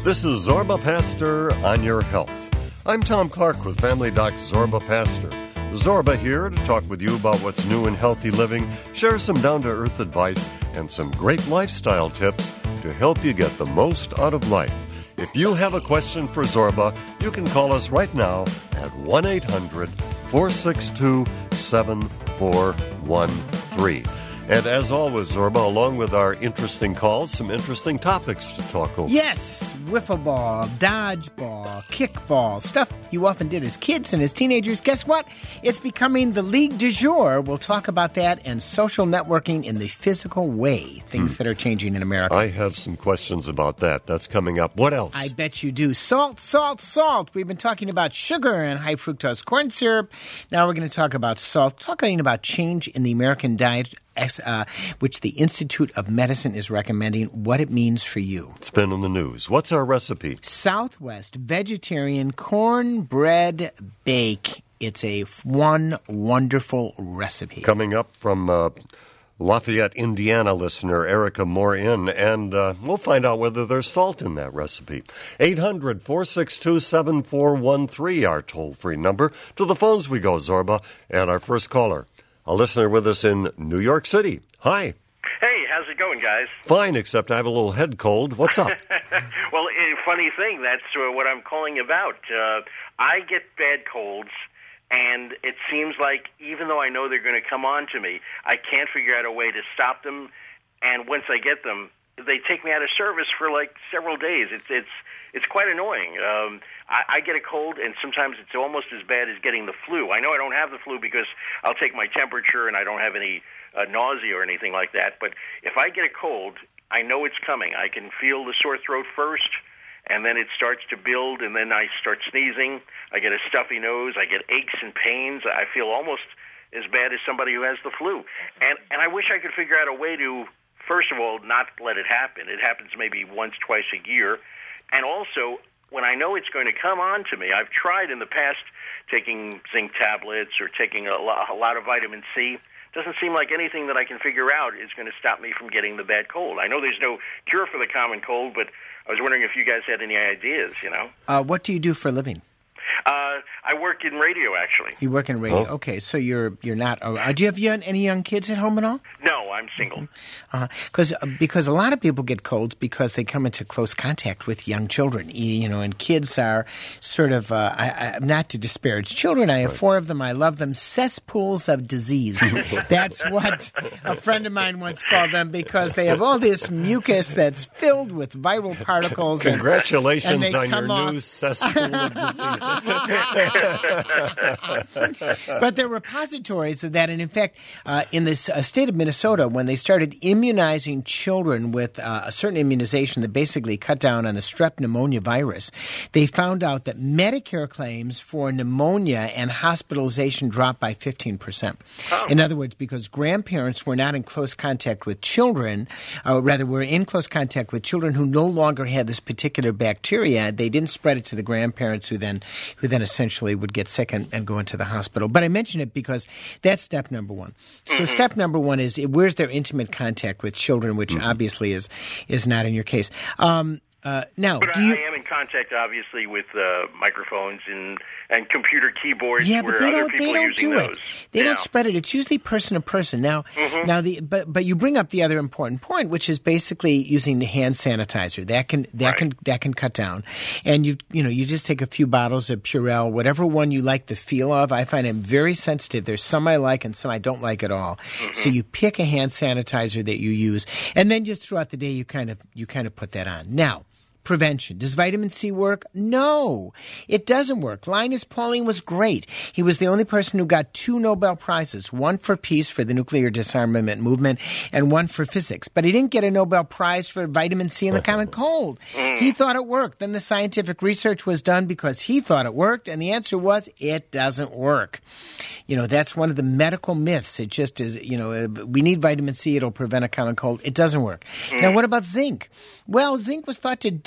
This is Zorba Pastor on your health. I'm Tom Clark with Family Doc Zorba Pastor. Zorba here to talk with you about what's new in healthy living, share some down-to-earth advice, and some great lifestyle tips to help you get the most out of life. If you have a question for Zorba, you can call us right now at 1-800-462-7413. And as always, Zorba, along with our interesting calls, some interesting topics to talk over. Yes, wiffle ball, dodgeball, kickball, stuff you often did as kids and as teenagers. Guess what? It's becoming the league du jour. We'll talk about that and social networking in the physical way, things that are changing in America. I have some questions about that. That's coming up. What else? I bet you do. Salt, salt, salt. We've been talking about sugar and high fructose corn syrup. Now we're going to talk about salt, talking about change in the American diet, which the Institute of Medicine is recommending, what it means for you. It's been in the news. What's our recipe? Southwest vegetarian cornbread bake. It's a one wonderful recipe. Coming up from Lafayette, Indiana listener Erica Morin, and we'll find out whether there's salt in that recipe. 800-462-7413, our toll-free number. To the phones we go, Zorba, and our first caller, a listener with us in New York City. Hi. Hey, how's it going, guys? Fine, except I have a little head cold. What's up? Well, funny thing, that's what I'm calling about. I get bad colds, and it seems like even though I know they're going to come on to me, I can't figure out a way to stop them. And once I get them, they take me out of service for like several days. It's quite annoying. I get a cold, and sometimes it's almost as bad as getting the flu. I know I don't have the flu because I'll take my temperature and I don't have any nausea or anything like that. But if I get a cold, I know it's coming. I can feel the sore throat first, and then it starts to build, and then I start sneezing. I get a stuffy nose. I get aches and pains. I feel almost as bad as somebody who has the flu. And I wish I could figure out a way to, first of all, not let it happen. It happens maybe once, twice a year. And also, when I know it's going to come on to me, I've tried in the past taking zinc tablets or taking a lot of vitamin C. Doesn't seem like anything that I can figure out is going to stop me from getting the bad cold. I know there's no cure for the common cold, but I was wondering if you guys had any ideas, you know? What do you do for a living? I work in radio, actually. You work in radio. Oh. Okay, so you're not. Do you have any young kids at home at all? No, I'm single. Because a lot of people get colds because they come into close contact with young children. You know, and kids are sort of not to disparage children. I have 4 of them. I love them. Cesspools of disease. That's what a friend of mine once called them because they have all this mucus that's filled with viral particles. Congratulations and on your off. new cesspool of disease. But they're repositories of that. And in fact, in this state of Minnesota, when they started immunizing children with a certain immunization that basically cut down on the strep pneumonia virus, they found out that Medicare claims for pneumonia and hospitalization dropped by 15%. Oh. In other words, because grandparents were not in close contact with children, rather were in close contact with children who no longer had this particular bacteria, they didn't spread it to the grandparents who then essentially would get sick and go into the hospital. But I mention it because that's step number 1. So step number 1 is where's their intimate contact with children, which obviously is not in your case. Now, but I am in contact, obviously, with microphones and computer keyboards. Yeah, but they don't do those. it. They don't spread it. It's usually person to person. Now, but you bring up the other important point, which is basically using the hand sanitizer. That can cut down, and you just take a few bottles of Purell, whatever one you like the feel of. I find I'm very sensitive. There's some I like and some I don't like at all. So you pick a hand sanitizer that you use, and then just throughout the day you kind of put that on. Now, prevention. Does vitamin C work? No, it doesn't work. Linus Pauling was great. He was the only person who got 2 Nobel Prizes, one for peace for the nuclear disarmament movement and one for physics. But he didn't get a Nobel Prize for vitamin C in the common cold. He thought it worked. Then the scientific research was done because he thought it worked, and the answer was it doesn't work. You know, that's one of the medical myths. It just is, we need vitamin C. It'll prevent a common cold. It doesn't work. Now, what about zinc? Well, zinc was thought to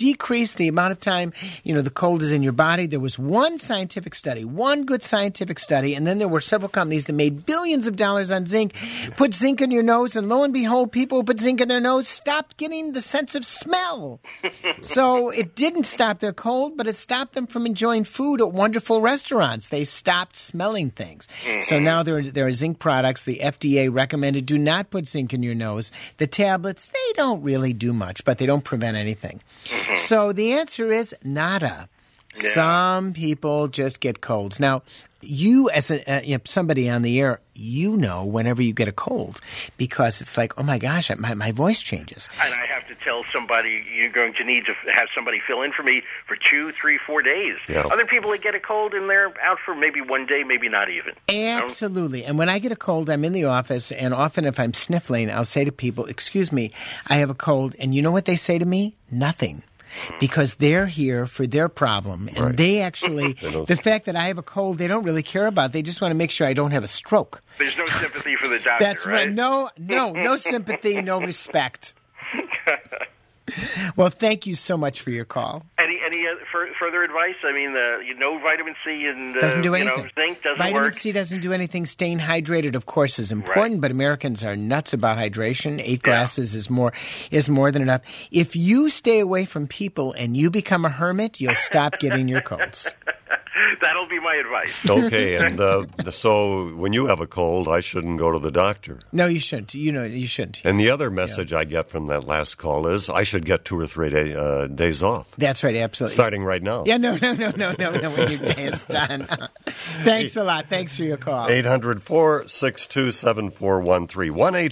decrease the amount of time, the cold is in your body. There was one scientific study, one good scientific study, and then there were several companies that made billions of dollars on zinc, put zinc in your nose, and lo and behold, people who put zinc in their nose stopped getting the sense of smell. So it didn't stop their cold, but it stopped them from enjoying food at wonderful restaurants. They stopped smelling things. So now there are zinc products. The FDA recommended do not put zinc in your nose. The tablets, they don't really do much, but they don't prevent anything. So the answer is nada. Yeah. Some people just get colds. Now, you as somebody on the air, whenever you get a cold because it's like, oh my gosh, my voice changes. And I have to tell somebody, you're going to need to have somebody fill in for me for 2, 3, 4 days. Yeah. Other people that get a cold and they're out for maybe one day, maybe not even. Absolutely. And when I get a cold, I'm in the office, and often if I'm sniffling, I'll say to people, excuse me, I have a cold. And you know what they say to me? Nothing. Because they're here for their problem. And they actually, the fact that I have a cold, they don't really care about. They just want to make sure I don't have a stroke. There's no sympathy for the doctor, That's right. No sympathy, no respect. Well, thank you so much for your call. Any further advice? I mean, vitamin C and doesn't do anything. Zinc doesn't vitamin work. C doesn't do anything. Staying hydrated, of course, is important, but Americans are nuts about hydration. 8 glasses is more than enough. If you stay away from people and you become a hermit, you'll stop getting your colds. That'll be my advice. Okay, and so when you have a cold, I shouldn't go to the doctor. No, you shouldn't. You should't. And the other message I get from that last call is I should get 2 or 3 days off. That's right, absolutely. Starting right now. Yeah, no, when your day is done. Thanks a lot. Thanks for your call. 800-462-7413.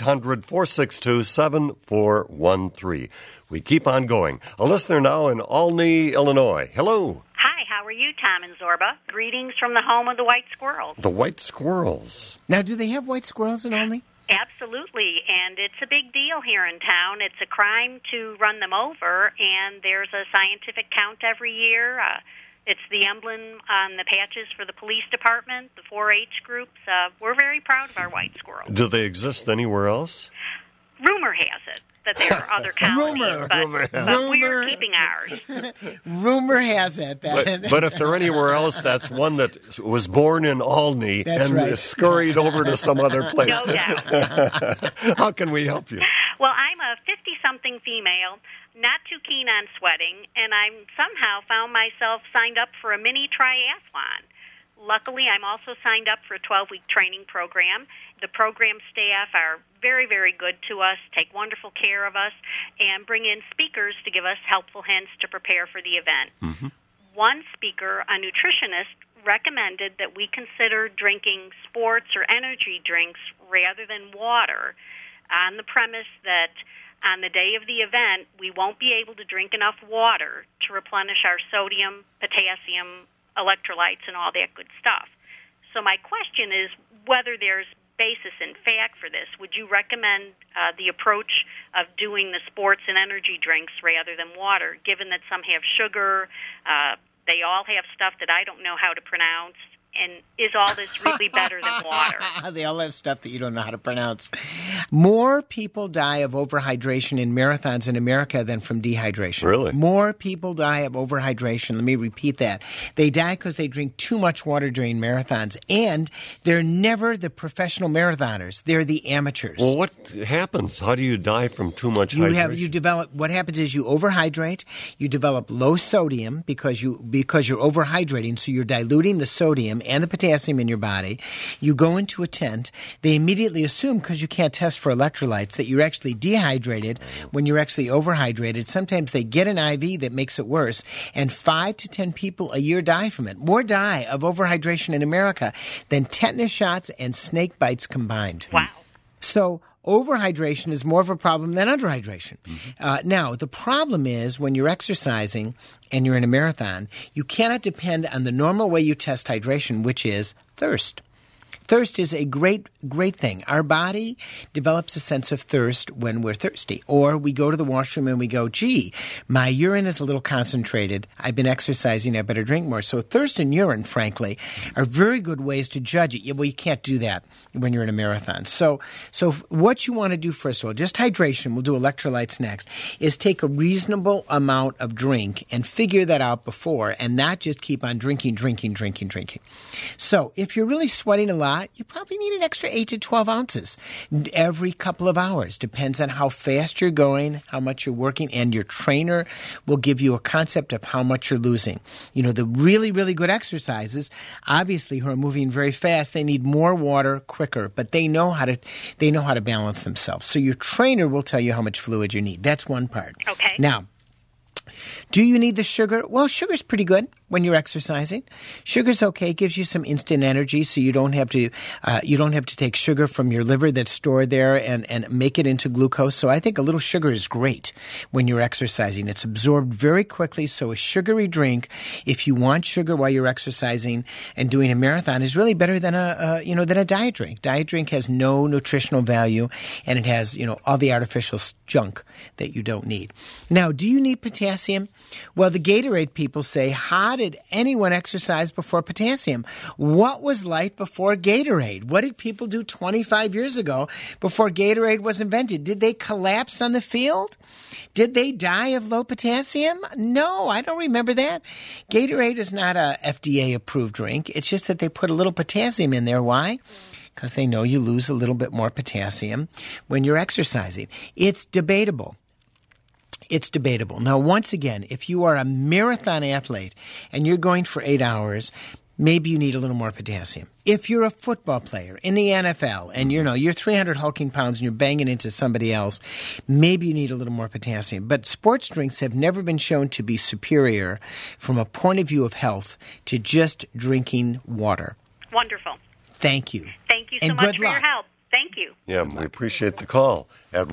1-800-462-7413. We keep on going. A listener now in Olney, Illinois. Hello. Hi, how are you, Tom and Zorba? Greetings from the home of the white squirrels. The white squirrels. Now, do they have white squirrels in Olney? Absolutely, and it's a big deal here in town. It's a crime to run them over, and there's a scientific count every year. It's the emblem on the patches for the police department, the 4-H groups. We're very proud of our white squirrels. Do they exist anywhere else? Rumor has it that there are other colonies, but we're keeping ours. Rumor has it. But if they're anywhere else, that's one that was born in Olney scurried over to some other place. No doubt. How can we help you? Well, I'm a 50-something female, not too keen on sweating, and I somehow found myself signed up for a mini triathlon. Luckily, I'm also signed up for a 12-week training program. The program staff are very, very good to us, take wonderful care of us, and bring in speakers to give us helpful hints to prepare for the event. Mm-hmm. One speaker, a nutritionist, recommended that we consider drinking sports or energy drinks rather than water on the premise that on the day of the event, we won't be able to drink enough water to replenish our sodium, potassium, electrolytes, and all that good stuff. So my question is whether there's basis in fact for this. Would you recommend the approach of doing the sports and energy drinks rather than water, given that some have sugar, they all have stuff that I don't know how to pronounce, and is all this really better than water? They all have stuff that you don't know how to pronounce. More people die of overhydration in marathons in America than from dehydration. Really? More people die of overhydration. Let me repeat that. They die because they drink too much water during marathons, and they're never the professional marathoners. They're the amateurs. Well, what happens? How do you die from too much hydration? What happens is you overhydrate. You develop low sodium because you're overhydrating, so you're diluting the sodium and the potassium in your body. You go into a tent. They immediately assume, because you can't test for electrolytes, that you're actually dehydrated when you're actually overhydrated. Sometimes they get an IV that makes it worse, and 5 to 10 people a year die from it. More die of overhydration in America than tetanus shots and snake bites combined. Wow. So overhydration is more of a problem than underhydration. Mm-hmm. Now, the problem is when you're exercising and you're in a marathon, you cannot depend on the normal way you test hydration, which is thirst. Thirst is a great thing. Our body develops a sense of thirst when we're thirsty. Or we go to the washroom and we go, gee, my urine is a little concentrated. I've been exercising. I better drink more. So thirst and urine, frankly, are very good ways to judge it. Well, you can't do that when you're in a marathon. So what you want to do, first of all, just hydration, we'll do electrolytes next, is take a reasonable amount of drink and figure that out before and not just keep on drinking. So if you're really sweating a lot, you probably need an extra 8 to 12 ounces every couple of hours. Depends on how fast you're going, how much you're working, and your trainer will give you a concept of how much you're losing. You know, the really, really good exercises, obviously, who are moving very fast, they need more water quicker, but they know how to balance themselves. So your trainer will tell you how much fluid you need. That's one part. Okay. Now, do you need the sugar? Well, sugar's pretty good when you're exercising. Sugar's okay. It gives you some instant energy, so you don't have to take sugar from your liver that's stored there and make it into glucose. So I think a little sugar is great when you're exercising. It's absorbed very quickly. So a sugary drink, if you want sugar while you're exercising and doing a marathon, is really better than a diet drink. Diet drink has no nutritional value, and it has all the artificial junk that you don't need. Now, do you need potassium? Well, the Gatorade people say, how did anyone exercise before potassium? What was life before Gatorade? What did people do 25 years ago before Gatorade was invented? Did they collapse on the field? Did they die of low potassium? No, I don't remember that. Gatorade is not a FDA-approved drink. It's just that they put a little potassium in there. Why? Because they know you lose a little bit more potassium when you're exercising. It's debatable. Now, once again, if you are a marathon athlete and you're going for 8 hours, maybe you need a little more potassium. If you're a football player in the NFL and you're 300 hulking pounds and you're banging into somebody else, maybe you need a little more potassium. But sports drinks have never been shown to be superior from a point of view of health to just drinking water. Wonderful. Thank you. Thank you so much for your help. Thank you. Yeah, we appreciate the call at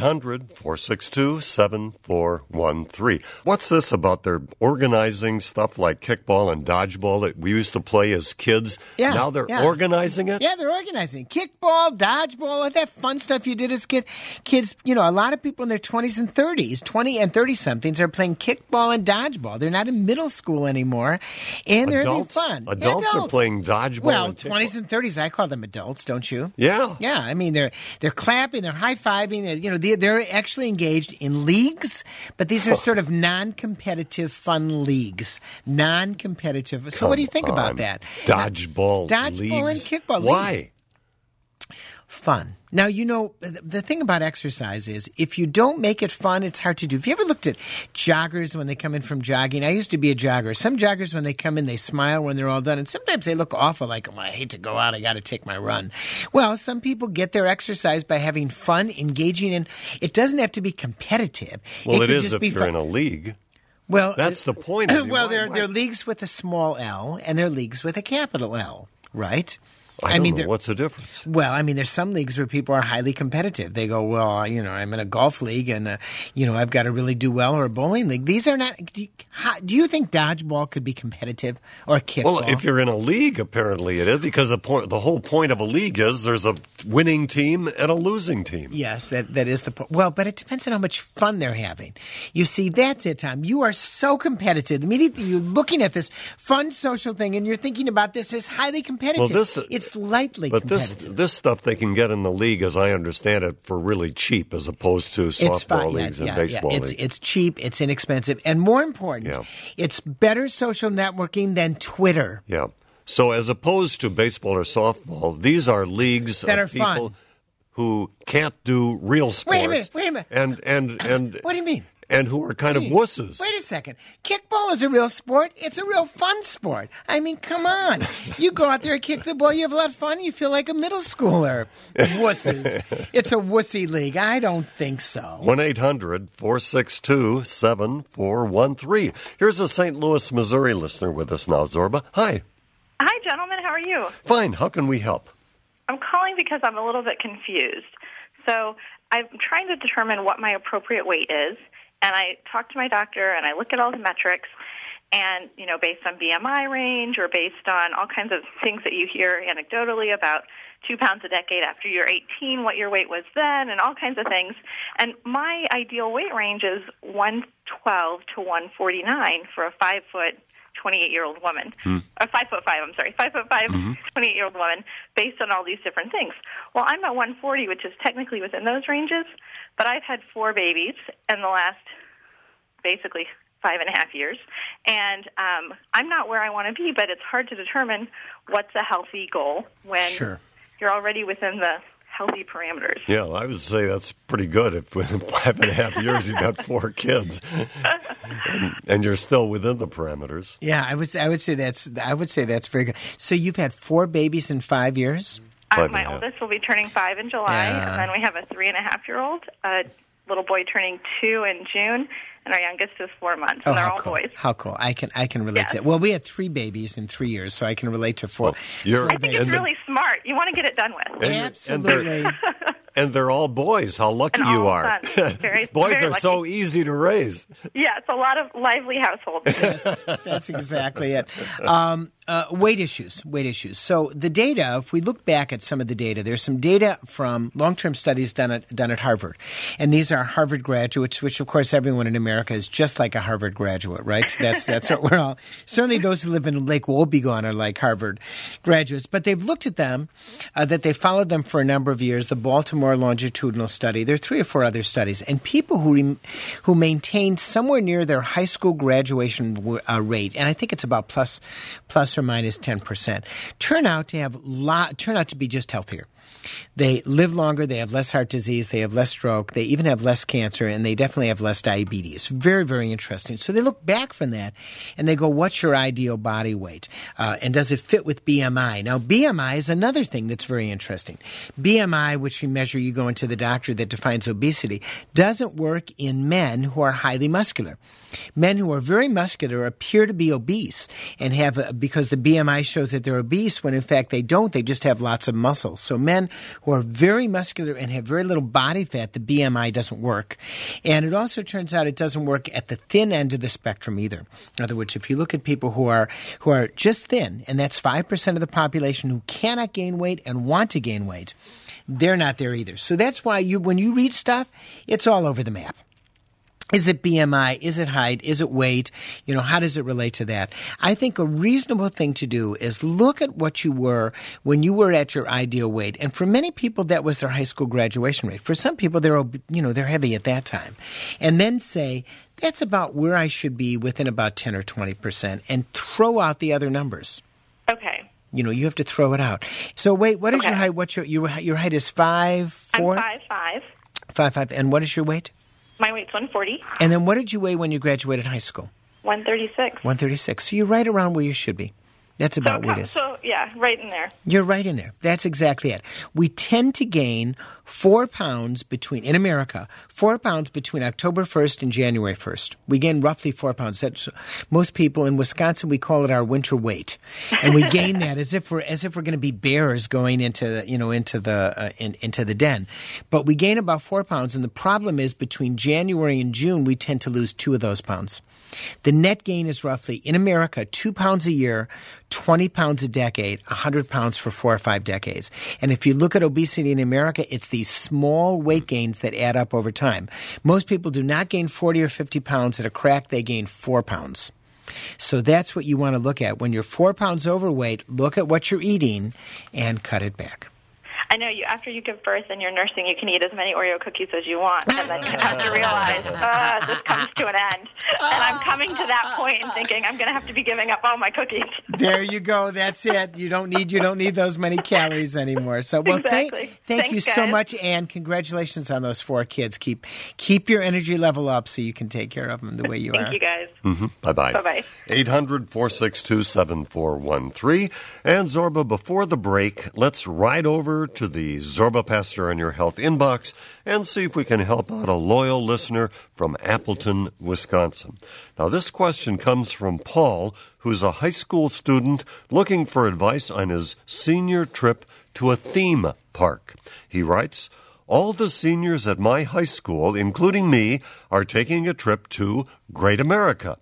1-800-462-7413. What's this about their organizing stuff like kickball and dodgeball that we used to play as kids? Yeah, now they're organizing it? Yeah, they're organizing. Kickball, dodgeball, all that fun stuff you did as kids. Kids, a lot of people in their 20s and 30s, 20 and 30-somethings are playing kickball and dodgeball. They're not in middle school anymore, and they're having fun. Adults are playing dodgeball. Well, 20s and 30s, I call them adults, don't you? Yeah. Yeah, I mean, they're clapping, they're high-fiving, they're actually engaged in leagues, but these are sort of non-competitive fun leagues. Non-competitive. So what do you think about that? Dodgeball leagues? Dodgeball and kickball leagues. Why? Fun. Now, the thing about exercise is if you don't make it fun, it's hard to do. Have you ever looked at joggers when they come in from jogging? I used to be a jogger. Some joggers, when they come in, they smile when they're all done. And sometimes they look awful, like, I hate to go out. I got to take my run. Well, some people get their exercise by having fun, engaging in. It doesn't have to be competitive. Well, it is if you're in a league. Well, that's the point. Well, there are leagues with a small L and there are leagues with a capital L, right? I don't know. What's the difference? Well, I mean, there's some leagues where people are highly competitive. They go, well, I'm in a golf league and, I've got to really do well, or a bowling league. These are not – do you think dodgeball could be competitive or kickball? Well, if you're in a league, apparently it is, because the whole point of a league is there's a winning team and a losing team. Yes, that is the point. Well, but it depends on how much fun they're having. You see, that's it, Tom. You are so competitive. Immediately you're looking at this fun social thing and you're thinking about this as highly competitive. Well, it's lightly competitive. But this stuff they can get in the league, as I understand it, for really cheap, as opposed to softball leagues and baseball leagues. It's cheap, it's inexpensive, and more important, it's better social networking than Twitter. Yeah. So as opposed to baseball or softball, these are leagues that of are people fun. Who can't do real sports. Wait a minute. And what do you mean? And who are kind of wusses. Wait a second. Kickball is a real sport. It's a real fun sport. I mean, come on. You go out there and kick the ball. You have a lot of fun. You feel like a middle schooler. Wusses. It's a wussy league. I don't think so. 1-800-462-7413. Here's a St. Louis, Missouri listener with us now, Zorba. Hi. Hi, gentlemen. How are you? Fine. How can we help? I'm calling because I'm a little bit confused. So I'm trying to determine what my appropriate weight is. And I talk to my doctor, and I look at all the metrics, And, based on BMI range or based on all kinds of things that you hear anecdotally about 2 pounds a decade after you're 18, what your weight was then, and all kinds of things. And my ideal weight range is 112 to 149 for a 5', 28-year-old woman. 5'5", 28-year-old woman, based on all these different things. Well, I'm at 140, which is technically within those ranges, but I've had 4 babies in the last, basically, 5.5 years, and I'm not where I want to be, but it's hard to determine what's a healthy goal when you're already within the healthy parameters. Yeah, I would say that's pretty good. If within 5.5 years you've got 4 kids, and you're still within the parameters. Yeah, I would say that's very good. So you've had 4 babies in 5 years? My oldest will be turning 5 in July, and then we have a 3.5-year-old, a little boy turning 2 in June. And our youngest is 4 months, and they're all boys. How cool. I can relate to it. Well, we had 3 babies in 3 years, so I can relate to 4. Well, I think it's really smart. You want to get it done with. Absolutely. And they're all boys. How lucky you are. Boys are lucky. so easy to raise. Yeah, it's a lot of lively households. Yes, that's exactly it. Weight issues. So the data, if we look back at some of the data, there's some data from long-term studies done at Harvard. And these are Harvard graduates, which, of course, everyone in America is just like a Harvard graduate, right? That's what we're all. Certainly those who live in Lake Wobegon are like Harvard graduates. But they've looked at them, that they followed them for a number of years, the Baltimore longitudinal study. There are 3 or 4 other studies. And people who maintained somewhere near their high school graduation rate, and I think it's about plus or minus 10%, turn out to be just healthier. They live longer, they have less heart disease, they have less stroke, they even have less cancer, and they definitely have less diabetes. Very, very interesting. So they look back from that, and they go, what's your ideal body weight? And does it fit with BMI? Now, BMI is another thing that's very interesting. BMI, which we measure, you go into the doctor that defines obesity, doesn't work in men who are highly muscular. Men who are very muscular appear to be obese and have, because the BMI shows that they're obese, when in fact they don't, they just have lots of muscle. So men who are very muscular and have very little body fat, the BMI doesn't work. And it also turns out it doesn't work at the thin end of the spectrum either. In other words, if you look at people who are just thin, and that's 5% of the population who cannot gain weight and want to gain weight, they're not there either. So that's why when you read stuff, it's all over the map. Is it BMI? Is it height? Is it weight? How does it relate to that? I think a reasonable thing to do is look at what you were when you were at your ideal weight. And for many people, that was their high school graduation rate. For some people, they're heavy at that time. And then say, that's about where I should be within about 10 or 20%, and throw out the other numbers. Okay. You have to throw it out. So wait, what is your height? What's your height is 5'4"? I'm 5'5". 5'5". And what is your weight? My weight's 140. And then what did you weigh when you graduated high school? 136. 136. So you're right around where you should be. That's about what it is. So, yeah, right in there. You're right in there. That's exactly it. We tend to gain 4 pounds in America, 4 pounds between October 1st and January 1st. We gain roughly 4 pounds. That's, most people in Wisconsin, we call it our winter weight. And we gain that as if we're going to be bears going into the den. But we gain about 4 pounds. And the problem is between January and June, we tend to lose 2 of those pounds. The net gain is roughly, in America, 2 pounds a year, 20 pounds a decade, 100 pounds for 4 or 5 decades. And if you look at obesity in America, it's these small weight gains that add up over time. Most people do not gain 40 or 50 pounds at a crack. They gain 4 pounds. So that's what you want to look at. When you're 4 pounds overweight, look at what you're eating and cut it back. I know after you give birth and you're nursing, you can eat as many Oreo cookies as you want, and then you have to realize, this comes to an end. And I'm coming to that point and thinking I'm going to have to be giving up all my cookies. There you go. That's it. You don't need those many calories anymore. So, well, exactly. Thank you so much, Ann. Congratulations on those 4 kids. Keep your energy level up so you can take care of them the way you are. Thank you, guys. Mm-hmm. Bye-bye. Bye-bye. 800-462-7413. And Zorba, before the break, let's ride over to the Zorba Pastor on Your Health inbox and see if we can help out a loyal listener from Appleton, Wisconsin. Now, this question comes from Paul, who's a high school student looking for advice on his senior trip to a theme park. He writes, all the seniors at my high school, including me, are taking a trip to Great America.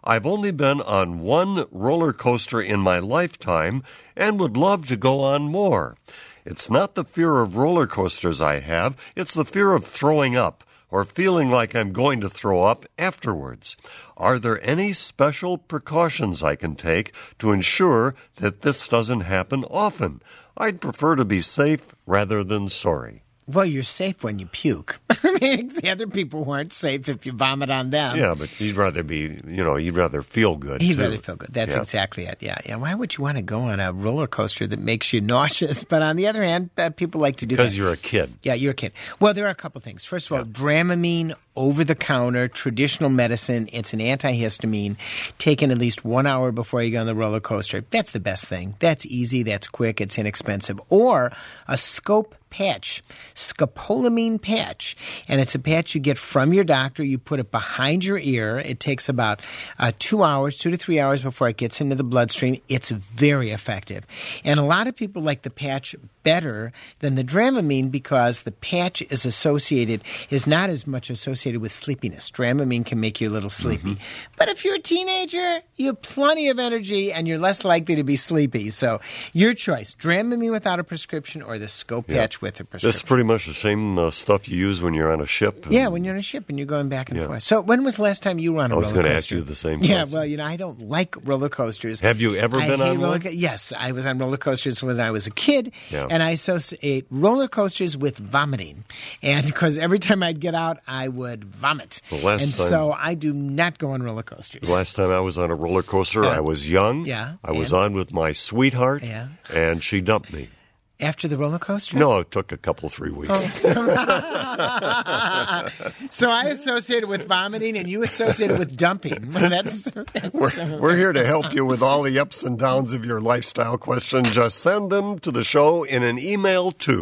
I've only been on one roller coaster in my lifetime and would love to go on more. It's not the fear of roller coasters I have, it's the fear of throwing up or feeling like I'm going to throw up afterwards. Are there any special precautions I can take to ensure that this doesn't happen often? I'd prefer to be safe rather than sorry. Well, you're safe when you puke. I mean, the other people weren't safe if you vomit on them. Yeah, but you'd rather you'd rather feel good. You'd rather feel good. That's exactly it. Yeah. Why would you want to go on a roller coaster that makes you nauseous? But on the other hand, people like to do that. Because you're a kid. Yeah, you're a kid. Well, there are a couple things. First of all, Dramamine, over-the-counter, traditional medicine. It's an antihistamine taken at least 1 hour before you go on the roller coaster. That's the best thing. That's easy. That's quick. It's inexpensive. Or a scope patch, scopolamine patch. And it's a patch you get from your doctor. You put it behind your ear. It takes about 2 to 3 hours before it gets into the bloodstream. It's very effective. And a lot of people like the patch better than the Dramamine because the patch is not as much associated with sleepiness. Dramamine can make you a little sleepy. But if you're a teenager, you have plenty of energy and you're less likely to be sleepy. So your choice, Dramamine without a prescription or the scope patch with a prescription. This is pretty much the same stuff you use when you're on a ship. Yeah, when you're on a ship and you're going back and forth. So when was the last time you were on a roller coaster? I was going to ask you the same question. question. Well, I don't like roller coasters. Have you ever been on one? Yes, I was on roller coasters when I was a kid, and I associate roller coasters with vomiting. And because every time I'd get out, I would vomit. So I do not go on roller coasters. The last time I was on a roller coaster, I was young. Yeah. I was on with my sweetheart, and she dumped me. After the roller coaster? No, it took a couple, 3 weeks. So I associated with vomiting, and you associated with dumping. We're here to help you with all the ups and downs of your lifestyle questions. Just send them to the show in an email to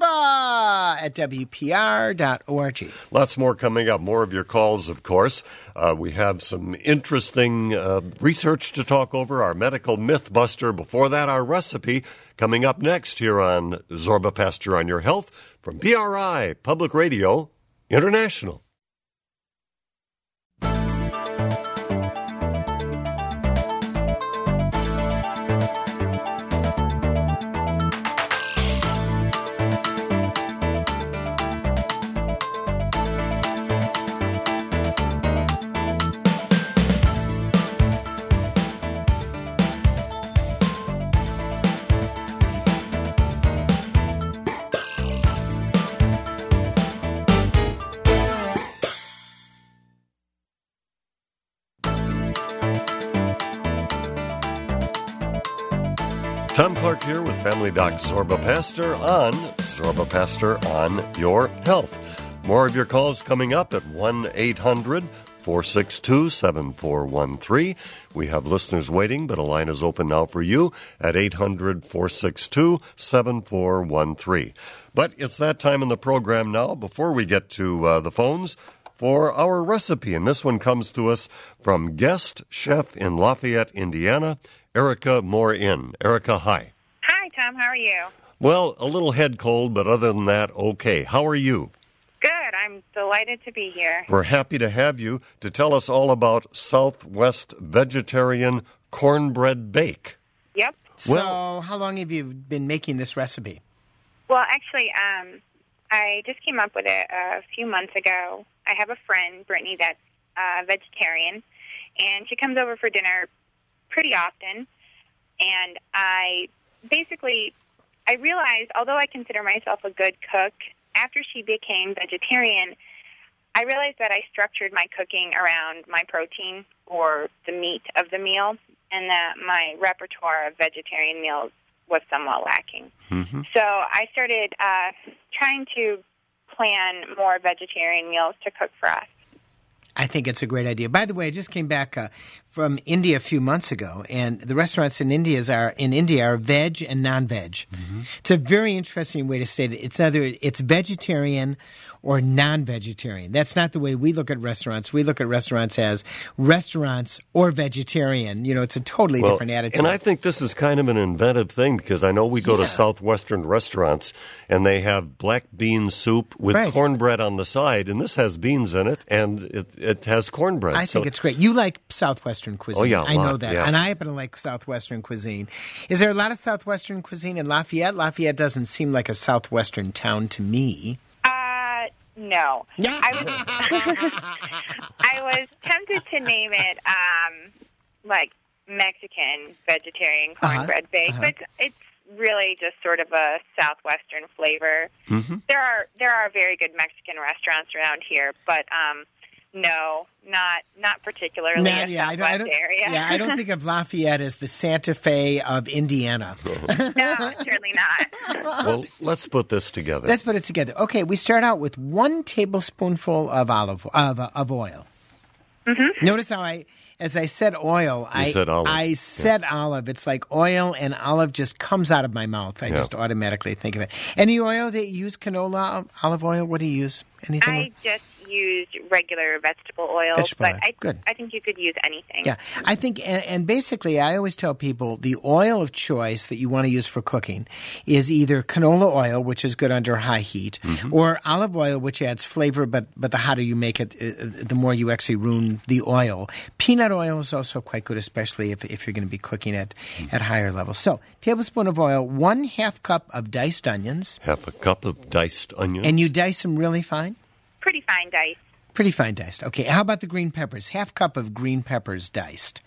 zorba@wpr.org. Lots more coming up. More of your calls, of course. We have some interesting research to talk over, our medical myth buster. Before that, our recipe coming up next here on Zorba Pastor on Your Health from PRI, Public Radio International. Tom Clark here with Family Doc Zorba Pastor on Zorba Pastor on Your Health. More of your calls coming up at 1-800-462-7413. We have listeners waiting, but a line is open now for you at 800-462-7413. But it's that time in the program now, before we get to the phones, for our recipe. And this one comes to us from guest chef in Lafayette, Indiana, Erica Moore-In. Erica, hi. Hi, Tom. How are you? Well, a little head cold, but other than that, okay. How are you? Good. I'm delighted to be here. We're happy to have you to tell us all about Southwest Vegetarian Cornbread Bake. Yep. So how long have you been making this recipe? Well, actually, I just came up with it a few months ago. I have a friend, Brittany, that's vegetarian, and she comes over for dinner pretty often, and I realized, although I consider myself a good cook, after she became vegetarian, I realized that I structured my cooking around my protein or the meat of the meal, and that my repertoire of vegetarian meals was somewhat lacking. Mm-hmm. So I started trying to plan more vegetarian meals to cook for us. I think it's a great idea. By the way, I just came back from India a few months ago, and the restaurants in India are veg and non-veg. Mm-hmm. It's a very interesting way to state it. It's vegetarian or non-vegetarian. That's not the way we look at restaurants. We look at restaurants as restaurants or vegetarian. You know, it's a totally different attitude. And I think this is kind of an inventive thing, because I know we go to Southwestern restaurants and they have black bean soup with cornbread on the side, and this has beans in it, and it has cornbread. I think it's great. You like Southwestern Southwestern cuisine. Oh, yeah, I know that. yeah. And I happen to like Southwestern cuisine. Is there a lot of Southwestern cuisine in Lafayette? Lafayette doesn't seem like a Southwestern town to me. No. I was tempted to name it like Mexican vegetarian cornbread bake, but it's really just sort of a Southwestern flavor. Mm-hmm. There are very good Mexican restaurants around here, but no, not particularly a Southwest area. Yeah, I don't think of Lafayette as the Santa Fe of Indiana. No, certainly not. Well, let's put this together. Let's put it together. Okay, we start out with 1 tablespoonful of oil. Mm-hmm. Notice how as I said oil, said olive. I said olive. It's like oil and olive just comes out of my mouth. I just automatically think of it. Any oil that you use, canola, olive oil, what do you use? Anything? I just used regular vegetable oil, but I think you could use anything. Yeah, I think, and basically I always tell people the oil of choice that you want to use for cooking is either canola oil, which is good under high heat, or olive oil, which adds flavor, but the hotter you make it, the more you actually ruin the oil. Peanut oil is also quite good, especially if you're going to be cooking at higher levels. So, tablespoon of oil, 1/2 cup of diced onions. 1/2 cup of diced onions. And you dice them really fine? Pretty fine dice. Pretty fine diced. Okay, how about the green peppers? 1/2 cup of green peppers diced.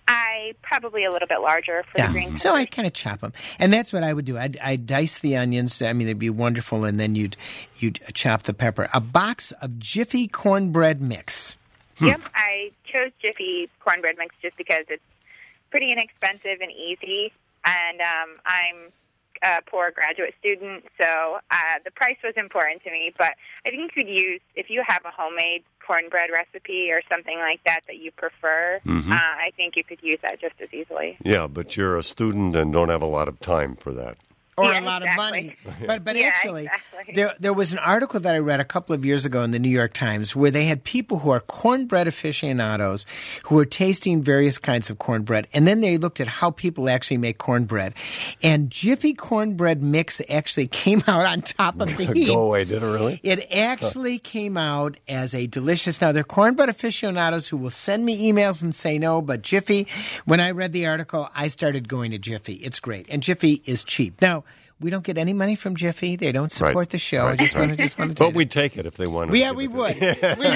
Probably a little bit larger for the green peppers. So I kind of chop them. And that's what I would do. I'd dice the onions. I mean, they'd be wonderful. And then you'd chop the pepper. A box of Jiffy cornbread mix. Yep, I chose Jiffy cornbread mix just because it's pretty inexpensive and easy. And I'm a poor graduate student, so the price was important to me. But I think you could use, if you have a homemade cornbread recipe or something like that you prefer, I think you could use that just as easily. Yeah, but you're a student and don't have a lot of time for that. Or a lot of money. But actually, there was an article that I read a couple of years ago in the New York Times where they had people who are cornbread aficionados who were tasting various kinds of cornbread. And then they looked at how people actually make cornbread. And Jiffy cornbread mix actually came out on top of the heap. Go away, did it really? It actually came out as a delicious... Now, they're cornbread aficionados who will send me emails and say no, but Jiffy, when I read the article, I started going to Jiffy. It's great. And Jiffy is cheap. Now, we don't get any money from Jiffy. They don't support the show. I just want to But we'd take it if they wanted. Yeah, we would. We would.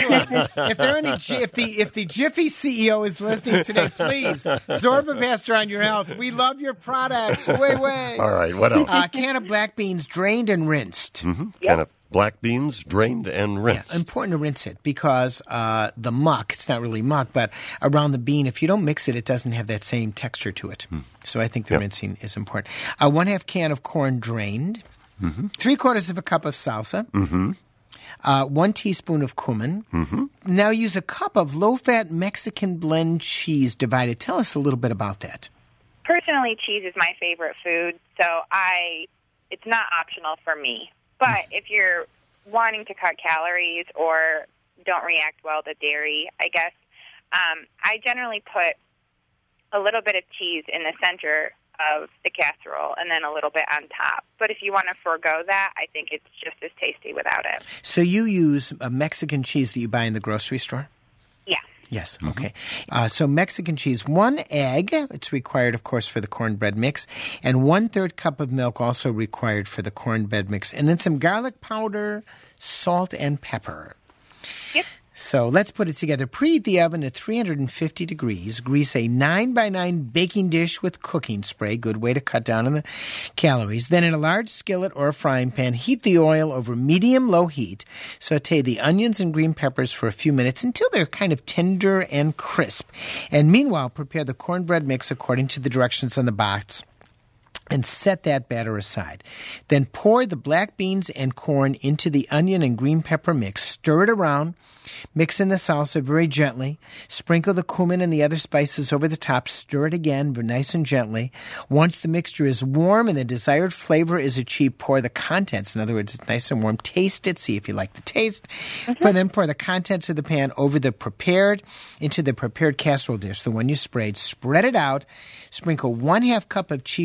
If there are any, if the Jiffy CEO is listening today, please, Zorba Pastor on your health. We love your products. Way. All right. What else? Can of black beans drained and rinsed. Can of black beans drained and rinsed. Yeah, important to rinse it because the muck, it's not really muck, but around the bean, if you don't mix it, it doesn't have that same texture to it. So I think the rinsing is important. 1/2 can of corn drained. 3/4 cup of salsa. 1 teaspoon of cumin. Now use a cup of low-fat Mexican blend cheese divided. Tell us a little bit about that. Personally, cheese is my favorite food, so it's not optional for me. But if you're wanting to cut calories or don't react well to dairy, I guess, I generally put a little bit of cheese in the center of the casserole and then a little bit on top. But if you want to forego that, I think it's just as tasty without it. So you use a Mexican cheese that you buy in the grocery store? Yeah. Yes, okay. So Mexican cheese, 1 egg, it's required, of course, for the cornbread mix, and 1/3 cup of milk also required for the cornbread mix, and then some garlic powder, salt, and pepper. Yep. So let's put it together. Preheat the oven at 350 degrees. Grease a 9x9 baking dish with cooking spray. Good way to cut down on the calories. Then in a large skillet or a frying pan, heat the oil over medium-low heat. Saute the onions and green peppers for a few minutes until they're kind of tender and crisp. And meanwhile, prepare the cornbread mix according to the directions on the box. And set that batter aside. Then pour the black beans and corn into the onion and green pepper mix. Stir it around. Mix in the salsa very gently. Sprinkle the cumin and the other spices over the top. Stir it again nice and gently. Once the mixture is warm and the desired flavor is achieved, pour the contents. In other words, it's nice and warm. Taste it. See if you like the taste. Then pour the contents of the pan into the prepared casserole dish, the one you sprayed. Spread it out. Sprinkle 1/2 cup of cheese over the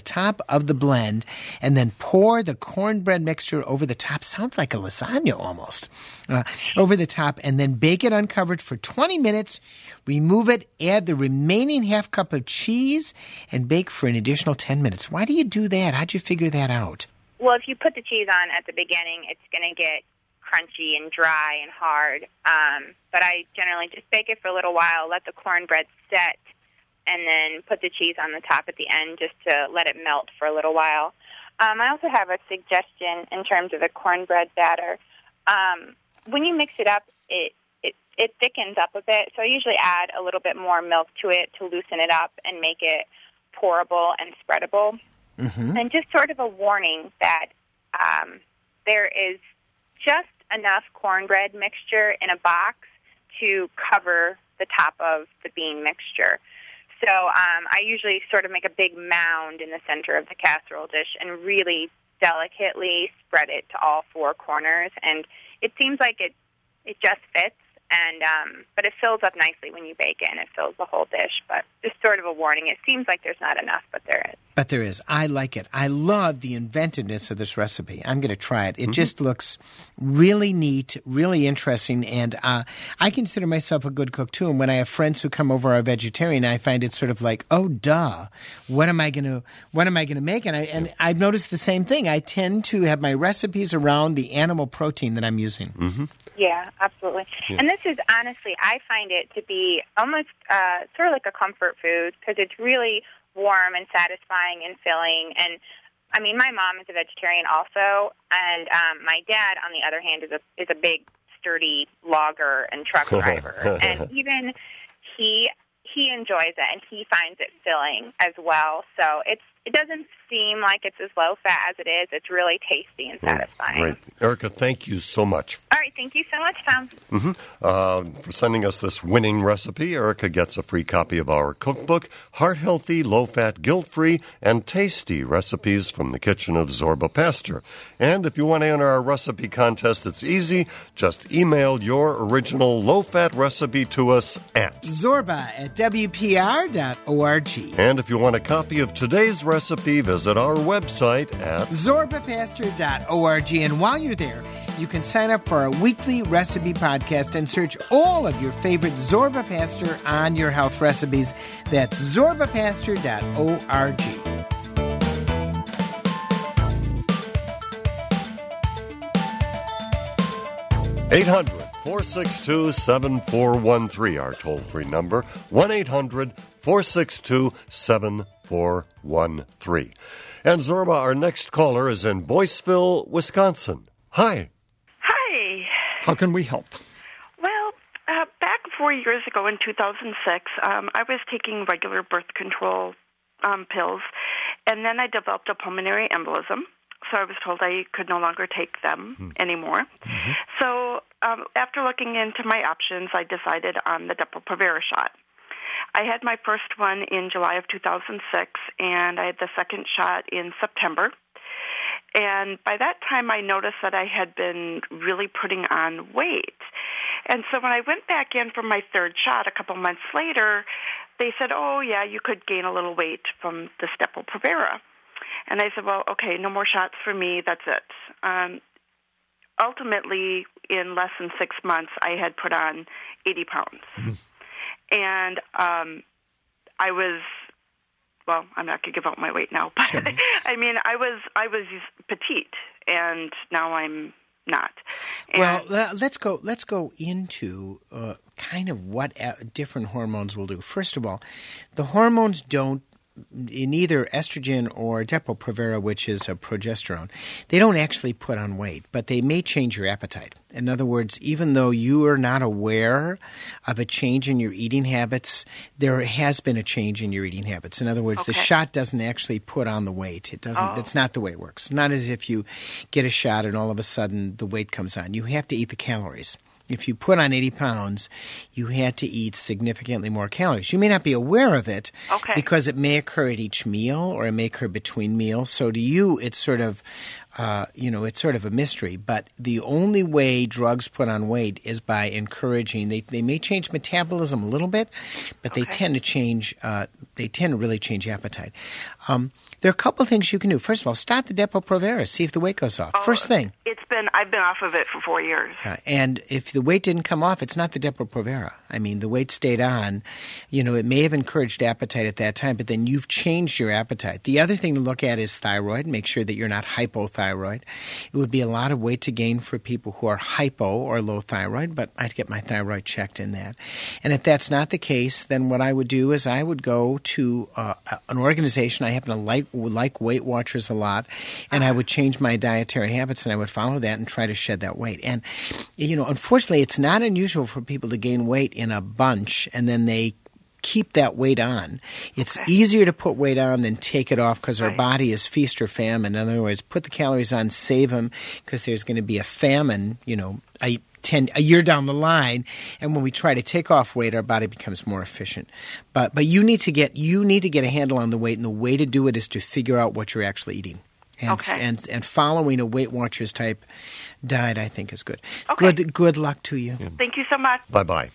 top of the blend and then pour the cornbread mixture over the top. Sounds like a lasagna almost. Over the top, and then bake it uncovered for 20 minutes. Remove it, add the remaining half cup of cheese, and bake for an additional 10 minutes. Why do you do that? How'd you figure that out? Well, if you put the cheese on at the beginning, it's going to get crunchy and dry and hard. But I generally just bake it for a little while, let the cornbread set, and then put the cheese on the top at the end just to let it melt for a little while. I also have a suggestion in terms of the cornbread batter. When you mix it up, it thickens up a bit, so I usually add a little bit more milk to it to loosen it up and make it pourable and spreadable. Mm-hmm. And just sort of a warning that there is just enough cornbread mixture in a box to cover the top of the bean mixture. So I usually sort of make a big mound in the center of the casserole dish and really delicately spread it to all four corners. And it seems like it just fits, and but it fills up nicely when you bake it, and it fills the whole dish. But just sort of a warning, it seems like there's not enough, but there is. But there is. I like it. I love the inventiveness of this recipe. I'm going to try it. It just looks really neat, really interesting, and I consider myself a good cook too. And when I have friends who come over who are vegetarian, I find it sort of like, oh, duh, what am I going to make? And I've noticed the same thing. I tend to have my recipes around the animal protein that I'm using. Mm-hmm. Yeah, absolutely. Yeah. And this is honestly, I find it to be almost sort of like a comfort food because it's really warm and satisfying and filling. And I mean, my mom is a vegetarian also, and my dad, on the other hand, is a big, sturdy logger and truck driver, and even he enjoys it and he finds it filling as well. So it doesn't seem like it's as low fat as it is. It's really tasty and satisfying. Great. Erica, thank you so much. All right, thank you so much, Tom. Mm-hmm. For sending us this winning recipe, Erica gets a free copy of our cookbook, Heart-Healthy, Low-Fat, Guilt-Free, and Tasty Recipes from the Kitchen of Zorba Pastor. And if you want to enter our recipe contest, it's easy. Just email your original low-fat recipe to us at zorba@wpr.org. And if you want a copy of today's recipe, visit our website at zorbapastor.org. And while you're there, you can sign up for our weekly recipe podcast and search all of your favorite Zorba Pastor on your health recipes. That's zorbapastor.org. (800-462-7413), our toll-free number, 1-800-462-7413. And Zorba, our next caller is in Boyceville, Wisconsin. Hi. Hi. How can we help? Well, back 4 years ago in 2006, I was taking regular birth control pills, and then I developed a pulmonary embolism. So I was told I could no longer take them anymore. Mm-hmm. So after looking into my options, I decided on the Depo-Provera shot. I had my first one in July of 2006, and I had the second shot in September. And by that time, I noticed that I had been really putting on weight. And so when I went back in for my third shot a couple months later, they said, oh, yeah, you could gain a little weight from the Depo-Provera. And I said, well, okay, no more shots for me. That's it. Ultimately, in less than 6 months, I had put on 80 pounds. Mm-hmm. And I was, well, I'm not going to give out my weight now, but sure. I mean, I was petite, and now I'm not. And well, let's go into kind of what different hormones will do. First of all, the hormones don't, in either estrogen or Depo-Provera, which is a progesterone, they don't actually put on weight, but they may change your appetite. In other words, even though you are not aware of a change in your eating habits, there has been a change in your eating habits. In other words, the shot doesn't actually put on the weight. It doesn't. That's not the way it works. Not as if you get a shot and all of a sudden the weight comes on. You have to eat the calories. If you put on 80 pounds, you had to eat significantly more calories. You may not be aware of it because it may occur at each meal or it may occur between meals. So to you, it's sort of it's sort of a mystery. But the only way drugs put on weight is by encouraging. They may change metabolism a little bit, but they tend to change. They tend to really change appetite. There are a couple of things you can do. First of all, start the Depo-Provera. See if the weight goes off. First thing. I've been off of it for 4 years. And if the weight didn't come off, it's not the Depo-Provera. I mean, the weight stayed on. It may have encouraged appetite at that time, but then you've changed your appetite. The other thing to look at is thyroid. Make sure that you're not hypothyroid. It would be a lot of weight to gain for people who are hypo or low thyroid, but I'd get my thyroid checked in that. And if that's not the case, then what I would do is I would go to an organization. I happen to like Weight Watchers a lot, and I would change my dietary habits, and I would follow that and try to shed that weight. And, unfortunately, it's not unusual for people to gain weight in a bunch, and then they keep that weight on. It's easier to put weight on than take it off because our body is feast or famine. In other words, put the calories on, save them, because there's going to be a famine, a year down the line, and when we try to take off weight, our body becomes more efficient. But you need to get a handle on the weight, and the way to do it is to figure out what you're actually eating. And following a Weight Watchers type diet, I think, is good. Okay. Good luck to you. Yeah. Thank you so much. Bye-bye.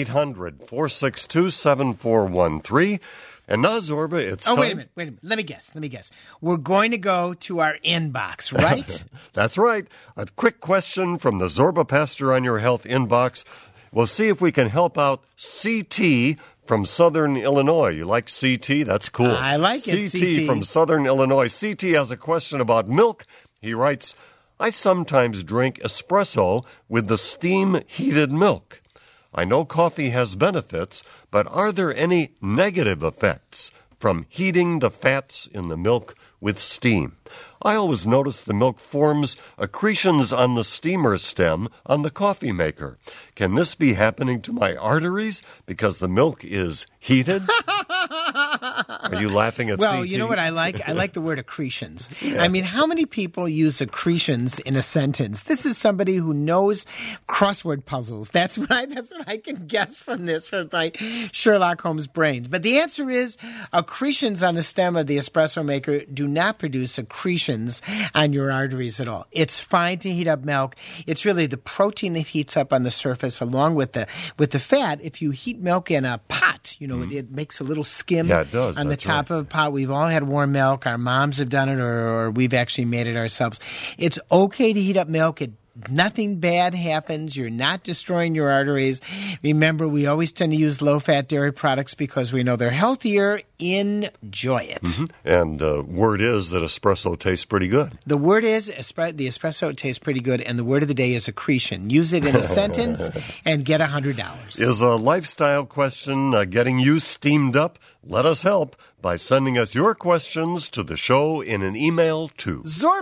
800-462-7413. And now, Zorba, it's time. Wait a minute. Let me guess. We're going to go to our inbox, right? That's right. A quick question from the Zorba Pastor on Your Health inbox. We'll see if we can help out CT from Southern Illinois. You like CT? That's cool. I like it, CT from Southern Illinois. CT has a question about milk. He writes, I sometimes drink espresso with the steam-heated milk. I know coffee has benefits, but are there any negative effects from heating the fats in the milk with steam? I always notice the milk forms accretions on the steamer stem on the coffee maker. Can this be happening to my arteries because the milk is heated? Are you laughing at Well, CT? you know what I like? I like the word accretions. Yeah. I mean, how many people use accretions in a sentence? This is somebody who knows crossword puzzles. That's what I can guess from this, from my Sherlock Holmes brains. But the answer is accretions on the stem of the espresso maker do not produce accretions on your arteries at all. It's fine to heat up milk. It's really the protein that heats up on the surface along with the fat. If you heat milk in a pot, it makes a little skim it does. on the top of a pot. We've all had warm milk. Our moms have done it, or we've actually made it ourselves. It's okay to heat up milk. Nothing bad happens. You're not destroying your arteries. Remember, we always tend to use low-fat dairy products because we know they're healthier. Enjoy it. Mm-hmm. And word is that espresso tastes pretty good. The word is the espresso tastes pretty good, and the word of the day is accretion. Use it in a sentence and get $100. Is a lifestyle question getting you steamed up? Let us help by sending us your questions to the show in an email to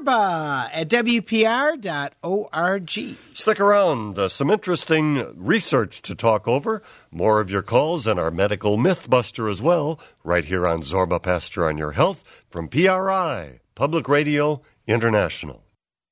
zorba@wpr.org. Stick around. Some interesting research to talk over. More of your calls and our medical mythbuster as well, right here on Zorba Pastor on Your Health from PRI, Public Radio International.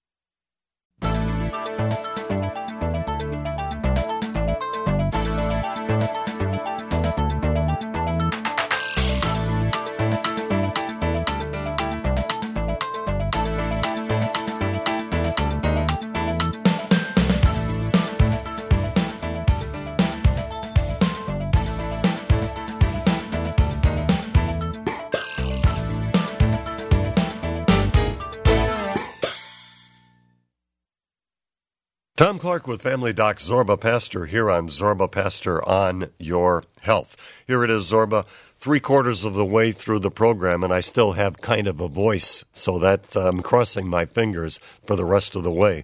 Tom Clark with Family Doc Zorba Pastor here on Zorba Pastor on Your Health. Here it is, Zorba, 3/4 of the way through the program, and I still have kind of a voice, so that I'm crossing my fingers for the rest of the way.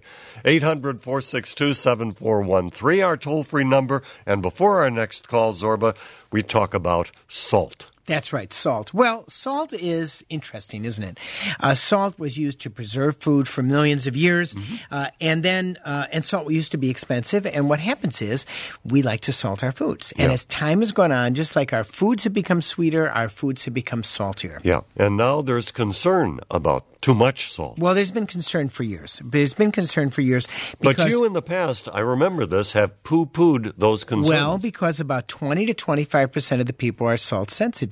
800-462-7413, our toll-free number. And before our next call, Zorba, we talk about salt. That's right, salt. Well, salt is interesting, isn't it? Salt was used to preserve food for millions of years, and salt used to be expensive. And what happens is we like to salt our foods. And as time has gone on, just like our foods have become sweeter, our foods have become saltier. Yeah, and now there's concern about too much salt. Well, there's been concern for years. But you in the past, I remember this, have poo-pooed those concerns. Well, because about 20 to 25% of the people are salt sensitive.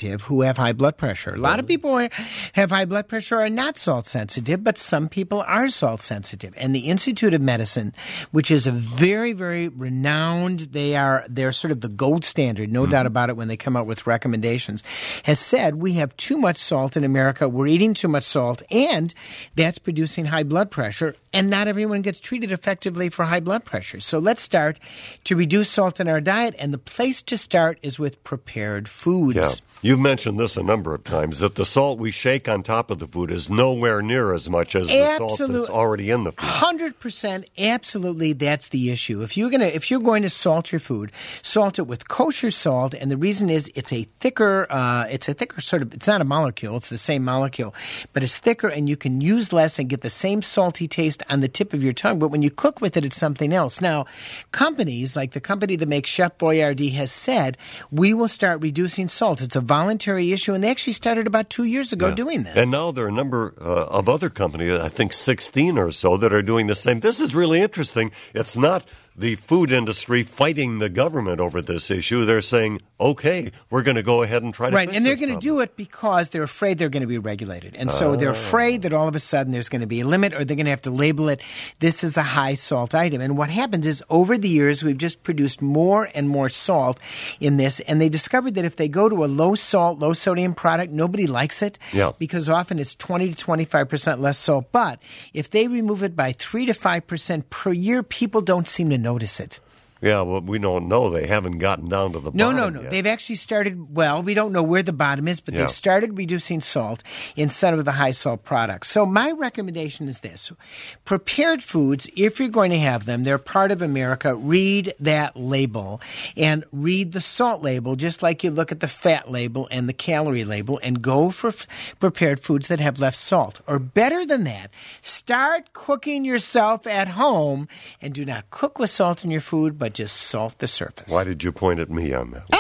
sensitive who have high blood pressure. A lot of people who have high blood pressure are not salt sensitive, but some people are salt sensitive. And the Institute of Medicine, which is a very, very renowned, they're sort of the gold standard, no doubt about it, when they come out with recommendations, has said we have too much salt in America, we're eating too much salt, and that's producing high blood pressure, and not everyone gets treated effectively for high blood pressure. So let's start to reduce salt in our diet, and the place to start is with prepared foods. Yeah. You've mentioned this a number of times, that the salt we shake on top of the food is nowhere near as much as the salt that's already in the food. 100%, absolutely, that's the issue. If you're going to salt your food, salt it with kosher salt, and the reason is it's a thicker sort of, it's not a molecule, it's the same molecule, but it's thicker, and you can use less and get the same salty taste on the tip of your tongue, but when you cook with it, it's something else. Now, companies, like the company that makes Chef Boyardee, has said, we will start reducing salt. It's a voluntary issue, and they actually started about 2 years ago doing this. And now there are a number of other companies, I think 16 or so, that are doing the same. This is really interesting. It's not the food industry fighting the government over this issue. They're saying, okay, we're going to go ahead and try to fix this. Right, and they're going to do it because they're afraid they're going to be regulated. And so they're afraid that all of a sudden there's going to be a limit, or they're going to have to label it, this is a high salt item. And what happens is, over the years, we've just produced more and more salt in this, and they discovered that if they go to a low salt, low sodium product, nobody likes it, because often it's 20 to 25% less salt. But if they remove it by 3 to 5% per year, people don't seem to notice it. Yeah, well, we don't know. They haven't gotten down to the bottom yet. They've actually started, well, we don't know where the bottom is, but they've started reducing salt instead of the high salt products. So my recommendation is this. Prepared foods, if you're going to have them, they're part of America, read that label and read the salt label, just like you look at the fat label and the calorie label, and go for prepared foods that have less salt. Or better than that, start cooking yourself at home, and do not cook with salt in your food, but just salt the surface. Why did you point at me on that?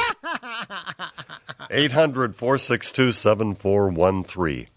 800-462-7413.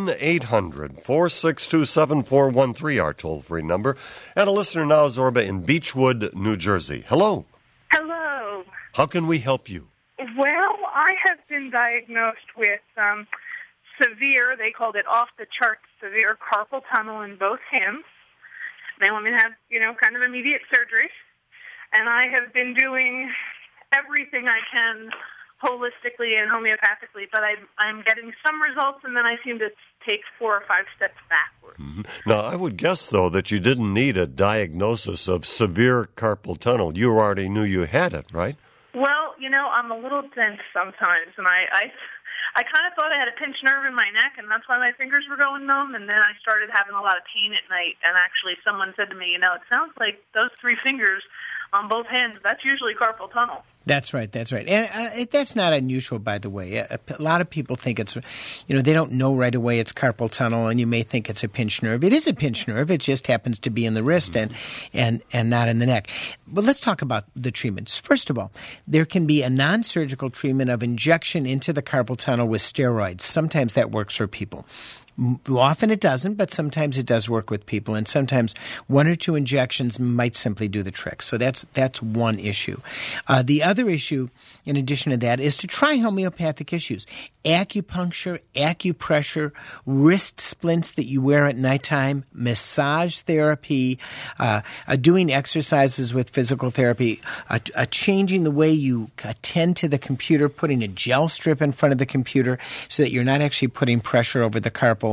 1-800-462-7413, our toll-free number. And a listener now, Zorba, in Beechwood, New Jersey. Hello. Hello. How can we help you? Well, I have been diagnosed with severe, they called it off-the-charts severe carpal tunnel in both hands. They want me to have, kind of immediate surgery. And I have been doing everything I can holistically and homeopathically, but I'm getting some results, and then I seem to take 4 or 5 steps backwards. Mm-hmm. Now, I would guess, though, that you didn't need a diagnosis of severe carpal tunnel. You already knew you had it, right? Well, I'm a little dense sometimes, and I kind of thought I had a pinched nerve in my neck, and that's why my fingers were going numb, and then I started having a lot of pain at night, and actually someone said to me, it sounds like those 3 fingers on both hands, that's usually carpal tunnel. That's right. And that's not unusual, by the way. A lot of people think it's, they don't know right away it's carpal tunnel, and you may think it's a pinched nerve. It is a pinched nerve. It just happens to be in the wrist and not in the neck. But let's talk about the treatments. First of all, there can be a non-surgical treatment of injection into the carpal tunnel with steroids. Sometimes that works for people. Often it doesn't, but sometimes it does work with people, and sometimes 1 or 2 injections might simply do the trick. So that's one issue. The other issue, in addition to that, is to try homeopathic issues. Acupuncture, acupressure, wrist splints that you wear at nighttime, massage therapy, doing exercises with physical therapy, changing the way you attend to the computer, putting a gel strip in front of the computer so that you're not actually putting pressure over the carpal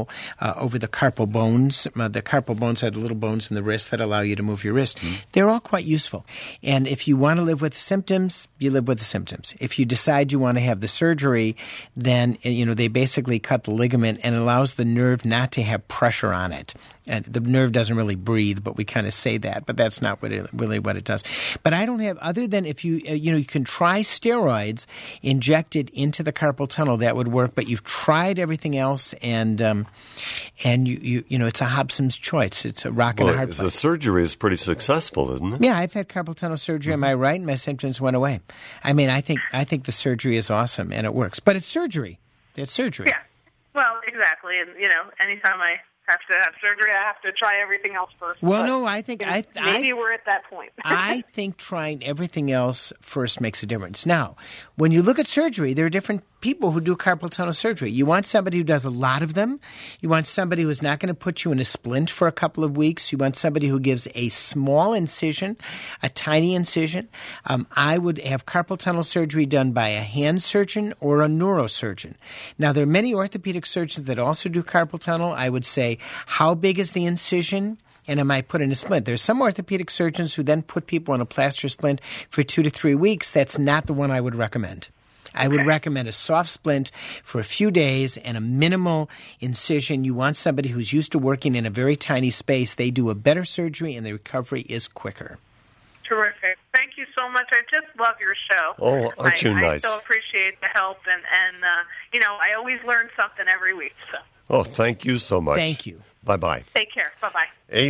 bones. The carpal bones are the little bones in the wrist that allow you to move your wrist. Mm-hmm. They're all quite useful. And if you want to live with the symptoms, you live with the symptoms. If you decide you want to have the surgery, then they basically cut the ligament and allows the nerve not to have pressure on it. And the nerve doesn't really breathe, but we kind of say that, but that's not really what it does. But I don't have, other than if you can try steroids injected into the carpal tunnel, that would work. But you've tried everything else, and it's a Hobson's choice. It's a rock and a hard place. The surgery is pretty successful, isn't it? Yeah, I've had carpal tunnel surgery on my right, and my symptoms went away. I mean, I think the surgery is awesome, and it works. But it's surgery. It's surgery. Yeah. Well, exactly. And, anytime I have to have surgery. I have to try everything else first. Well, no, I think maybe we're at that point. I think trying everything else first makes a difference. Now, when you look at surgery, there are different people who do carpal tunnel surgery. You want somebody who does a lot of them. You want somebody who's not going to put you in a splint for a couple of weeks. You want somebody who gives a small incision, a tiny incision. I would have carpal tunnel surgery done by a hand surgeon or a neurosurgeon. Now, there are many orthopedic surgeons that also do carpal tunnel. I would say, how big is the incision? And am I put in a splint? There's some orthopedic surgeons who then put people on a plaster splint for 2 to 3 weeks. That's not the one I would recommend. I would recommend a soft splint for a few days and a minimal incision. You want somebody who's used to working in a very tiny space. They do a better surgery and the recovery is quicker. Terrific. Thank you so much. I just love your show. Oh, aren't you nice? I so appreciate the help, and I always learn something every week. So. Oh, thank you so much. Thank you. Bye-bye. Take care. Bye-bye.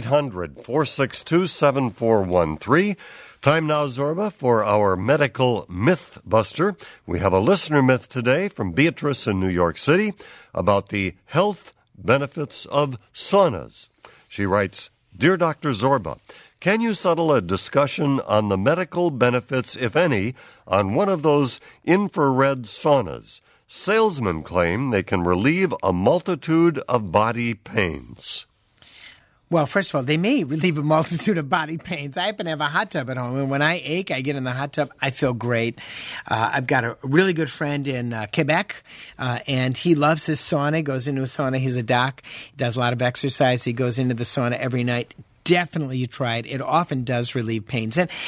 800-462-7413. Time now, Zorba, for our medical myth buster. We have a listener myth today from Beatrice in New York City about the health benefits of saunas. She writes, Dear Dr. Zorba, can you settle a discussion on the medical benefits, if any, on one of those infrared saunas? Salesmen claim they can relieve a multitude of body pains. Well, first of all, they may relieve a multitude of body pains. I happen to have a hot tub at home, and when I ache, I get in the hot tub. I feel great. I've got a really good friend in Quebec, and he loves his sauna. He goes into a sauna. He's a doc. He does a lot of exercise. He goes into the sauna every night. Definitely you try it. It often does relieve pains. And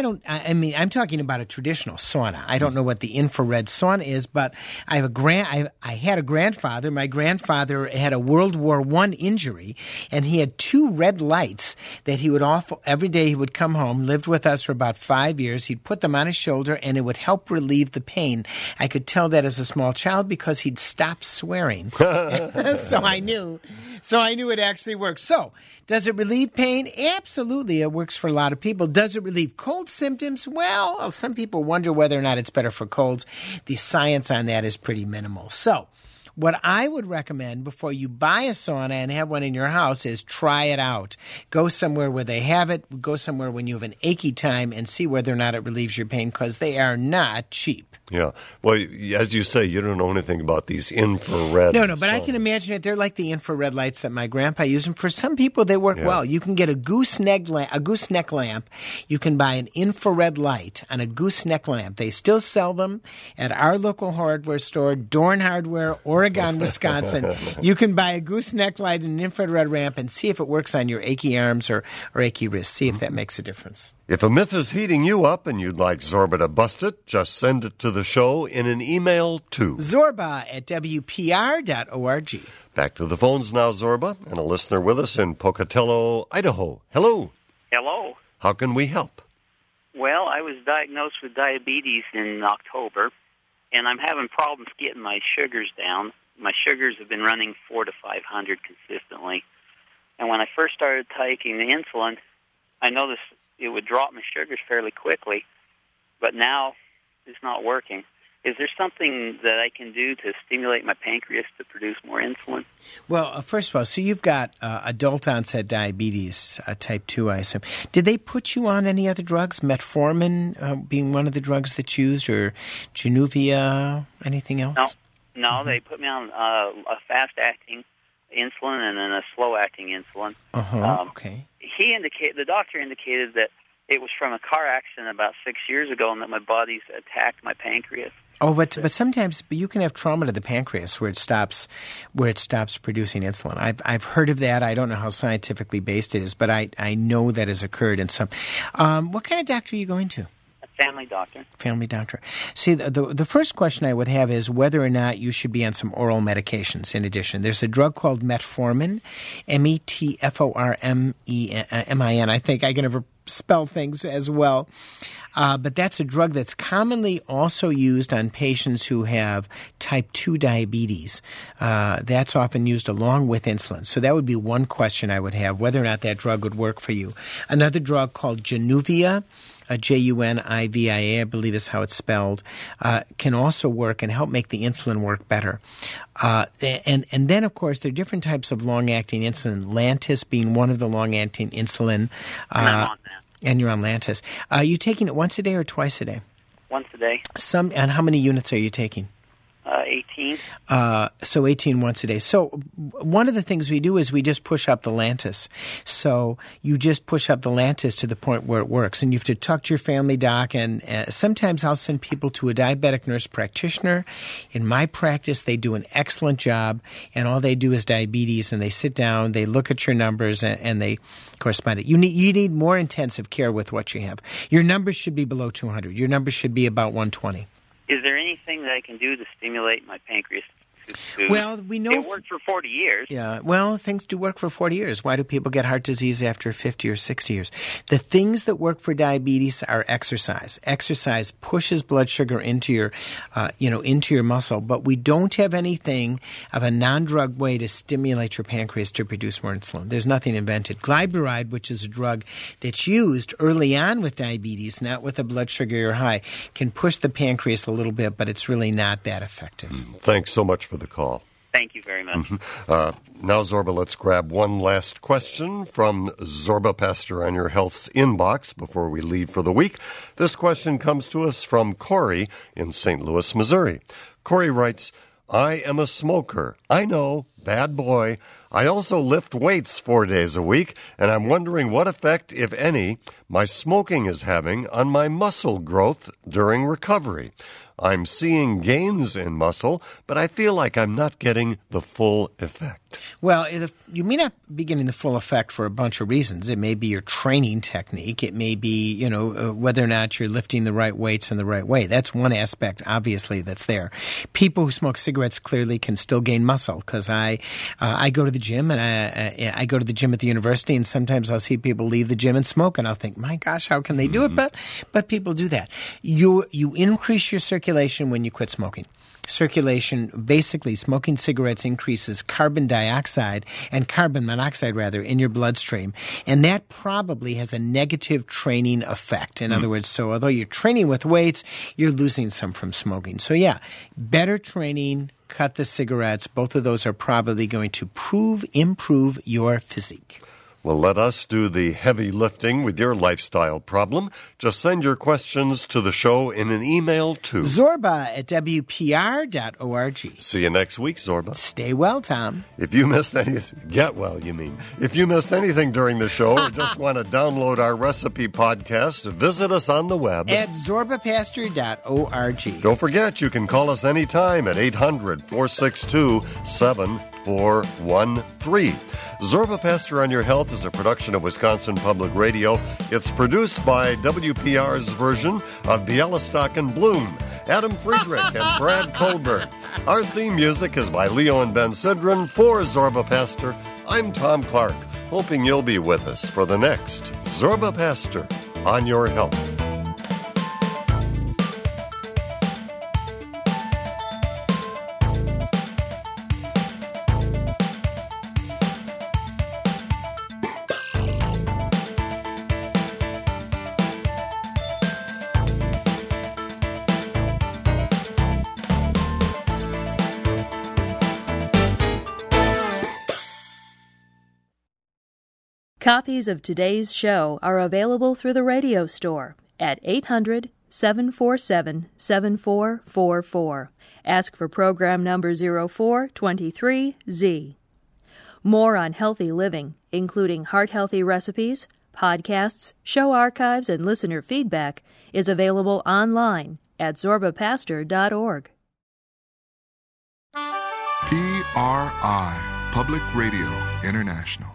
I'm talking about a traditional sauna. I don't know what the infrared sauna is, but I had a grandfather. My grandfather had a World War I injury, and he had 2 red lights that he would offer every day. He would come home, lived with us for about 5 years. He'd put them on his shoulder, and it would help relieve the pain. I could tell that as a small child because he'd stop swearing. So I knew it actually works. So, does it relieve pain? Absolutely. It works for a lot of people. Does it relieve cold symptoms? Well, some people wonder whether or not it's better for colds. The science on that is pretty minimal. So, what I would recommend before you buy a sauna and have one in your house is try it out. Go somewhere where they have it. Go somewhere when you have an achy time and see whether or not it relieves your pain, because they are not cheap. Yeah. Well, as you say, you don't know anything about these infrared. No, but I can imagine it. They're like the infrared lights that my grandpa used. And for some people, they work well. You can get a gooseneck lamp. You can buy an infrared light on a gooseneck lamp. They still sell them at our local hardware store, Dorn Hardware, Oregon, Wisconsin. You can buy a gooseneck light and an infrared lamp and see if it works on your achy arms or achy wrists. See if that makes a difference. If a myth is heating you up and you'd like Zorba to bust it, just send it to the show in an email to zorba@wpr.org. Back to the phones now, Zorba, and a listener with us in Pocatello, Idaho. Hello. Hello. How can we help? Well, I was diagnosed with diabetes in October, and I'm having problems getting my sugars down. My sugars have been running 400 to 500 consistently. And when I first started taking the insulin, I noticed it would drop my sugars fairly quickly, but now it's not working. Is there something that I can do to stimulate my pancreas to produce more insulin? Well, first of all, so you've got adult-onset diabetes, type 2, I assume. Did they put you on any other drugs, metformin being one of the drugs that's used, or Januvia, anything else? No, they put me on a fast-acting insulin and then a slow-acting insulin. Okay. The doctor indicated that it was from a car accident about 6 years ago and that my body's attacked my pancreas. Oh, but sometimes you can have trauma to the pancreas where it stops producing insulin. I've heard of that. I don't know how scientifically based it is, but I know that has occurred in some. What kind of doctor are you going to? Family doctor. Family doctor. See, the first question I would have is whether or not you should be on some oral medications in addition. There's a drug called metformin, metformin. I think I can never spell things as well. But that's a drug that's commonly also used on patients who have type 2 diabetes. That's often used along with insulin. So that would be one question I would have, whether or not that drug would work for you. Another drug called Januvia. Junivia, I believe is how it's spelled, can also work and help make the insulin work better. And then, of course, there are different types of long-acting insulin, Lantus being one of the long-acting insulin. I'm on that. And you're on Lantus. Are you taking it once a day or twice a day? Once a day. And how many units are you taking? 18. So 18 once a day. So one of the things we do is we just push up the Lantus. So you just push up the Lantus to the point where it works. And you have to talk to your family doc. And sometimes I'll send people to a diabetic nurse practitioner. In my practice, they do an excellent job. And all they do is diabetes. And they sit down, they look at your numbers, and they correspond it. You need more intensive care with what you have. Your numbers should be below 200. Your numbers should be about 120. Is there anything that I can do to stimulate my pancreas? Well, we know it worked for 40 years. Yeah, well, things do work for 40 years. Why do people get heart disease after 50 or 60 years? The things that work for diabetes are exercise. Exercise pushes blood sugar into your, into your muscle. But we don't have anything of a non-drug way to stimulate your pancreas to produce more insulin. There's nothing invented. Glyburide, which is a drug that's used early on with diabetes, not with a blood sugar you're high, can push the pancreas a little bit, but it's really not that effective. Thanks so much for the call. Thank you very much. Now, Zorba, let's grab one last question from Zorba Pastor on Your Health's inbox before we leave for the week. This question comes to us from Corey in St. Louis, Missouri. Corey writes, I am a smoker. I know, bad boy. I also lift weights 4 days a week, and I'm wondering what effect, if any, my smoking is having on my muscle growth during recovery. I'm seeing gains in muscle, but I feel like I'm not getting the full effect. Well, you may not be getting the full effect for a bunch of reasons. It may be your training technique. It may be, whether or not you're lifting the right weights in the right way. That's one aspect, obviously, that's there. People who smoke cigarettes clearly can still gain muscle because I go to the gym and I go to the gym at the university, and sometimes I'll see people leave the gym and smoke, and I'll think, my gosh, how can they do it? But people do that. You increase your circulation when you quit smoking. Circulation, basically, smoking cigarettes increases carbon monoxide in your bloodstream. And that probably has a negative training effect. In other words, so although you're training with weights, you're losing some from smoking. So yeah, better training, cut the cigarettes. Both of those are probably going to improve your physique. Well, let us do the heavy lifting with your lifestyle problem. Just send your questions to the show in an email to Zorba@WPR.org. See you next week, Zorba. Stay well, Tom. If you missed anything, get well, you mean. If you missed anything during the show or just want to download our recipe podcast, visit us on the web at zorbapastor.org. Don't forget, you can call us anytime at 800-462-7413. Zorba Pastor on Your Health is a production of Wisconsin Public Radio. It's produced by WPR's version of Bialystok and Bloom, Adam Friedrich and Brad Colbert. Our theme music is by Leo and Ben Sidran. For Zorba Pastor, I'm Tom Clark, hoping you'll be with us for the next Zorba Pastor on Your Health. Copies of today's show are available through the radio store at 800-747-7444. Ask for program number 0423Z. More on healthy living, including heart-healthy recipes, podcasts, show archives, and listener feedback, is available online at zorbapastor.org. PRI, Public Radio International.